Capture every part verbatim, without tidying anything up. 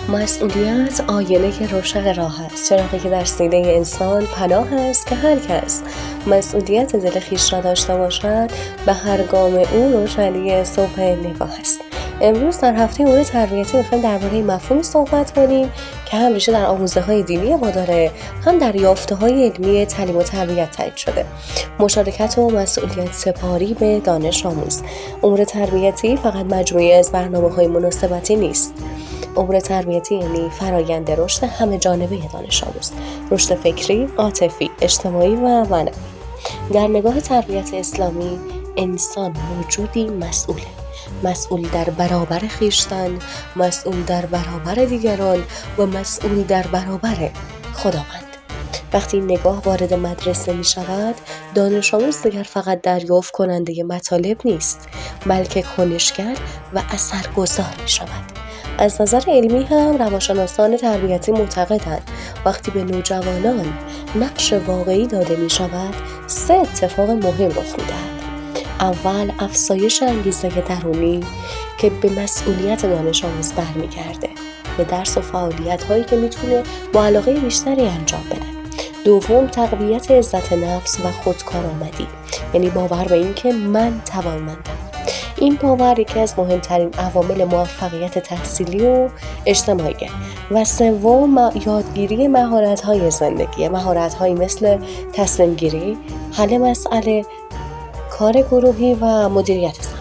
مسئولیت آینه روشن راه است، چراغی که در سینه انسان پناه است که هر کس مسئولیت دل خویش را داشته باشد به هر گام او روشنی صبح نگاه است. امروز در هفته امور تربیتی میخوایم درباره مفهومی صحبت کنیم که هم ریشه در آموزه‌های دینی ما داره، هم در یافته‌های علمی تعلیم و تربیت تایید شده. مشارکت و مسئولیت سپاری به دانش آموز. امور تربیتی فقط مجموعه از برنامه‌های مناسبتی نیست. امور تربیتی یعنی فرایند رشد همه جانبه دانش آموز، رشد فکری، عاطفی، اجتماعی و معنوی. در نگاه تربیت اسلامی انسان موجودی مسئوله، مسئول در برابر خویشتن، مسئول در برابر دیگران و مسئول در برابر خداوند. وقتی این نگاه وارد مدرسه می شود، دانش آموز دیگر فقط دریافت کننده مطالب نیست، بلکه کنشگر و اثرگذار می شود. از نظر علمی هم روانشناسان تربیتی معتقدند وقتی به نوجوانان نقش واقعی داده می شود، سه اتفاق مهم رخ می دهد. اول، افزایش انگیزه درونی که به مسئولیت دانش آموز برمیگرده، به درس و فعالیت هایی که میتونه با علاقه بیشتری انجام بده. دوم، تقویت عزت نفس و خودکارآمدی، یعنی باور به این که من توانمندم. این باور یکی از مهمترین عوامل موفقیت تحصیلی و اجتماعیه. و سوم، یادگیری مهارت‌های زندگی، مهارت‌هایی مثل تصمیم گیری، حل مسئله، کار گروهی و مدیریت زمان.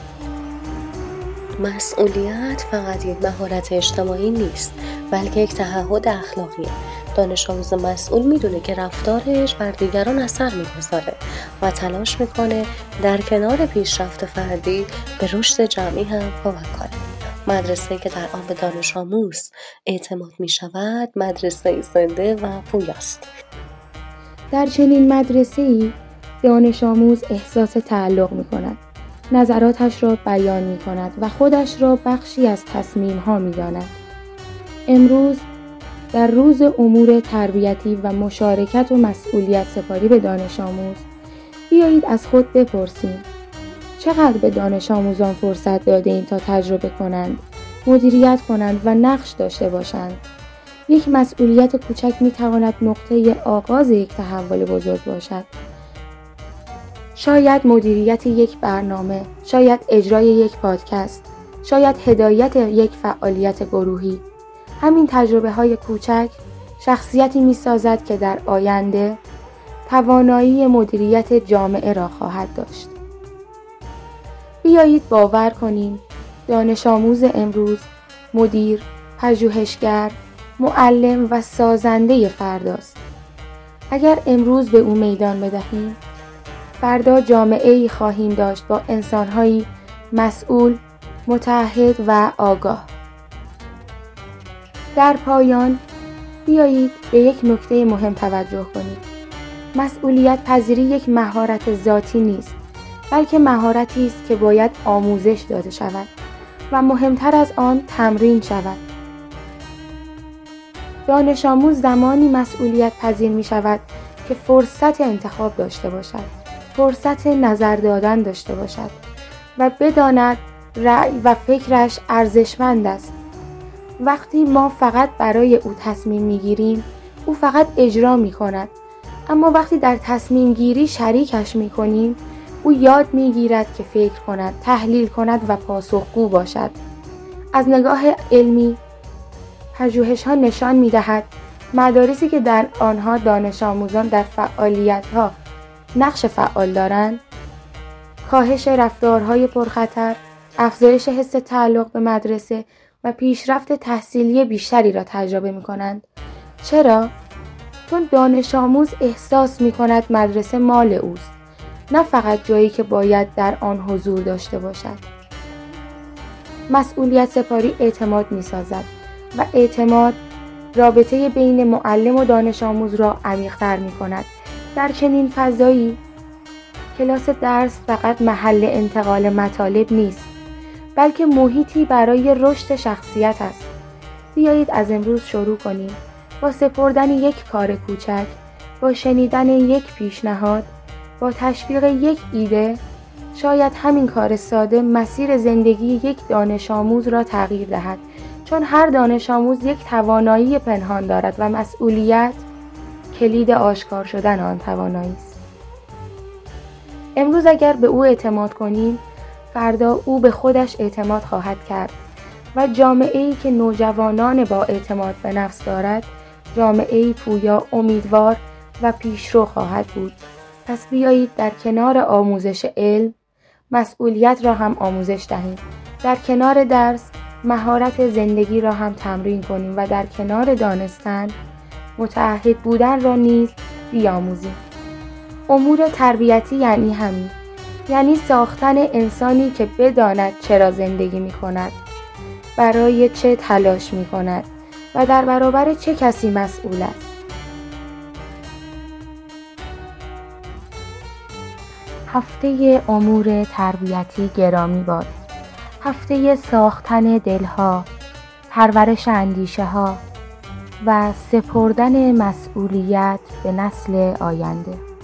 مسئولیت فقط یک مهارت اجتماعی نیست، بلکه یک تعهد اخلاقیه. دانش آموز مسئول میدونه که رفتارش بر دیگران اثر میگذاره و تلاش میکنه در کنار پیشرفت فردی به رشد جمعی هم کمک کنه. مدرسه‌ای که در آن به دانش آموز اعتماد میشود، مدرسه‌ای زنده و پویاست. در چنین مدرسه‌ای دانش آموز احساس تعلق میکند، نظراتش را بیان میکند و خودش را بخشی از تصمیم‌ها میداند. امروز در روز امور تربیتی و مشارکت و مسئولیت سپاری به دانش آموز، بیایید از خود بپرسیم چقدر به دانش آموزان فرصت داده ایم تا تجربه کنند، مدیریت کنند و نقش داشته باشند. یک مسئولیت کوچک میتواند نقطه آغاز یک تحول بزرگ باشد. شاید مدیریت یک برنامه، شاید اجرای یک پادکست، شاید هدایت یک فعالیت گروهی. همین تجربه های کوچک شخصیتی می سازد که در آینده توانایی مدیریت جامعه را خواهد داشت. بیایید باور کنیم دانش آموز امروز مدیر، پژوهشگر، معلم و سازنده فرداست. اگر امروز به او میدان بدهیم، فردا جامعه‌ای خواهیم داشت با انسان‌هایی مسئول، متعهد و آگاه. در پایان بیایید به یک نکته مهم توجه کنید. مسئولیت پذیری یک مهارت ذاتی نیست، بلکه مهارتی است که باید آموزش داده شود و مهمتر از آن تمرین شود. دانش آموز زمانی مسئولیت پذیر می شود که فرصت انتخاب داشته باشد، فرصت نظر دادن داشته باشد و بداند رأی و فکرش ارزشمند است. وقتی ما فقط برای او تصمیم میگیریم، او فقط اجرا میکند. اما وقتی در تصمیم گیری شریکش میکنیم، او یاد میگیرد که فکر کند، تحلیل کند و پاسخگو باشد. از نگاه علمی، پژوهش ها نشان میدهد مدارسی که در آنها دانش آموزان در فعالیت ها نقش فعال دارند، کاهش رفتارهای پرخطر، افزایش حس تعلق به مدرسه و پیشرفت تحصیلی بیشتری را تجربه می کنند. چرا؟ چون دانش آموز احساس می کند مدرسه مال اوست، نه فقط جایی که باید در آن حضور داشته باشد. مسئولیت سپاری اعتماد می سازد و اعتماد رابطه بین معلم و دانش آموز را عمیق‌تر می کند. در چنین فضایی کلاس درس فقط محل انتقال مطالب نیست، بلکه محیطی برای رشد شخصیت است. بیایید از امروز شروع کنیم با سپردن یک کار کوچک، با شنیدن یک پیشنهاد، با تشویق یک ایده. شاید همین کار ساده مسیر زندگی یک دانش آموز را تغییر دهد چون هر دانش آموز یک توانایی پنهان دارد و مسئولیت کلید آشکار شدن آن توانایی است. امروز اگر به او اعتماد کنیم، فردا او به خودش اعتماد خواهد کرد و جامعه‌ای که نوجوانان با اعتماد به نفس دارد، جامعه‌ای پویا، امیدوار و پیشرو خواهد بود. پس بیایید در کنار آموزش علم، مسئولیت را هم آموزش دهیم. در کنار درس، مهارت زندگی را هم تمرین کنیم و در کنار دانستن، متعهد بودن را نیز بیاموزیم. امور تربیتی یعنی همین، یعنی ساختن انسانی که بداند چرا زندگی می کند، برای چه تلاش می کند و در برابر چه کسی مسئول است. هفته امور تربیتی گرامی باد. هفته ساختن دلها، پرورش اندیشه ها و سپردن مسئولیت به نسل آینده.